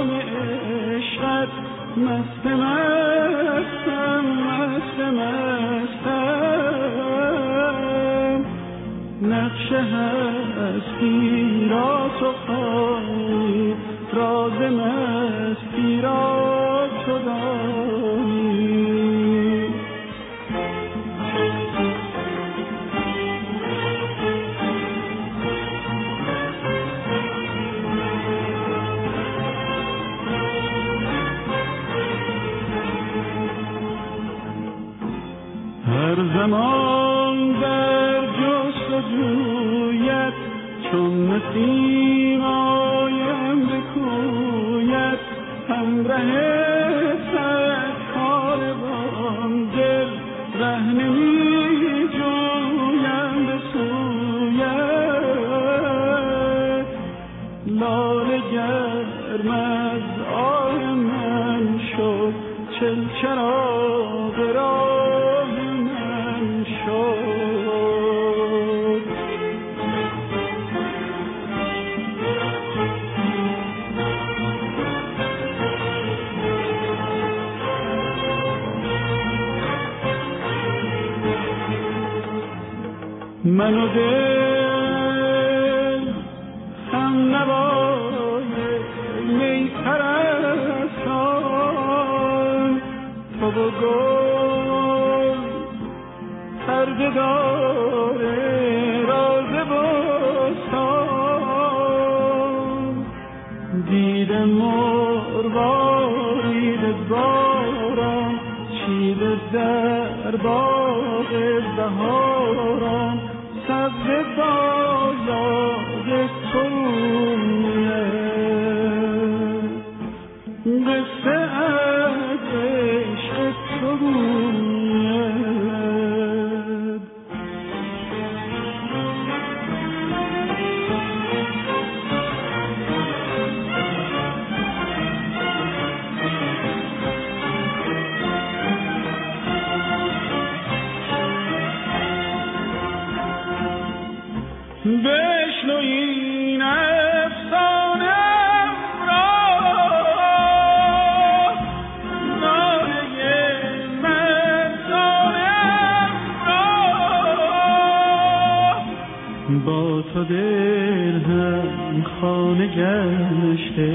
جام عشقت مست مستم مست مستم نقشه هستی را تو خواهی راز مستی را تو دانی هر زمان در جستجویت چون نسیم آیم به کویت همره کاروان دل رهنمی جویم به سویت لاله گرم از آه من شد چل چراغ راه من شد من و دل هم نوای می پرستان تو و گل پرده دار راز بستان دیده مروارید باران چیده در باغ بهاران سبز بازاد ترویه قصه از عشق تو گوید بشنو این افسانه‌ام را ناله مردانه‌ام را با تو دل هم خانه گشته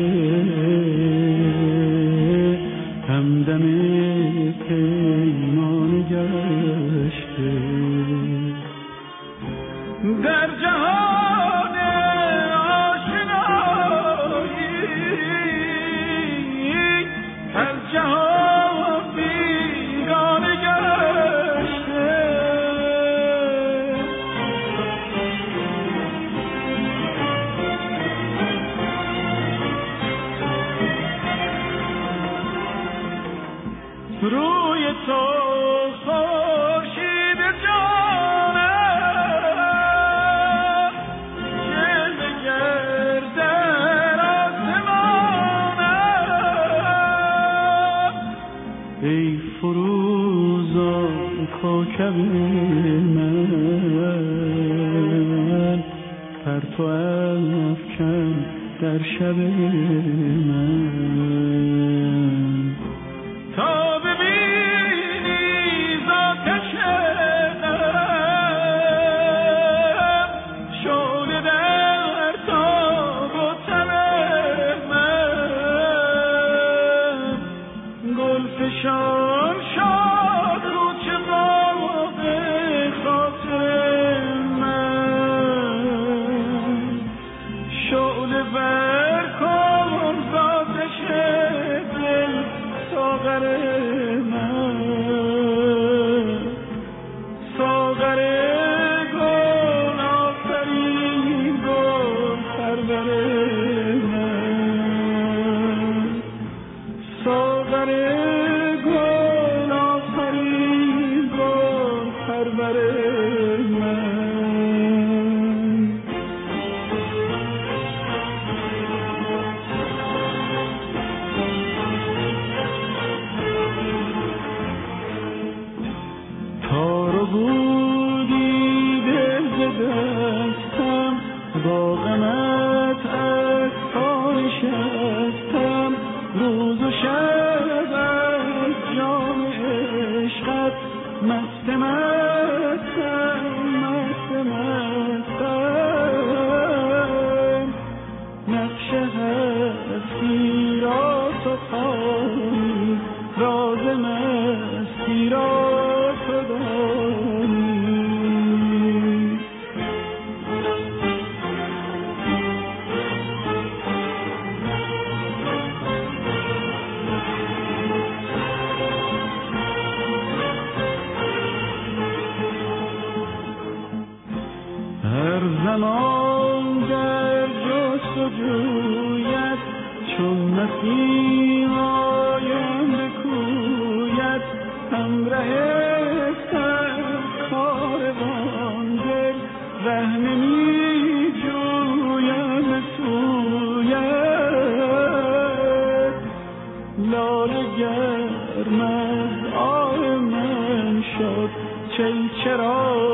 همدم پیمانه گشته در جهان آشنایی از جهان بیگانه گشته روی تو خورشید جانم جلوه گردن آسمانم ای فروزان کوکب من پرتو افکن در شب من تا ببینی زآتش قلبم شعله در تاب و تب من گل فشان شاد رو چه باغ خاطر من شعله بر کن زآتش دل ساغر من ساغر گل آفرین گل پرور من ساغر گل آفرین گل پرور من تارو بودی دل دستم با غمت از پا نشستم مست مستم مست مستم نقش هستی را تو خوانی راز مستی را تو دانی هر زمان در جست و جویت چون نسیم آیم به کویت همره کاروان دل ره نمی جویم سویت لاله گرم از آه من شد چل چرا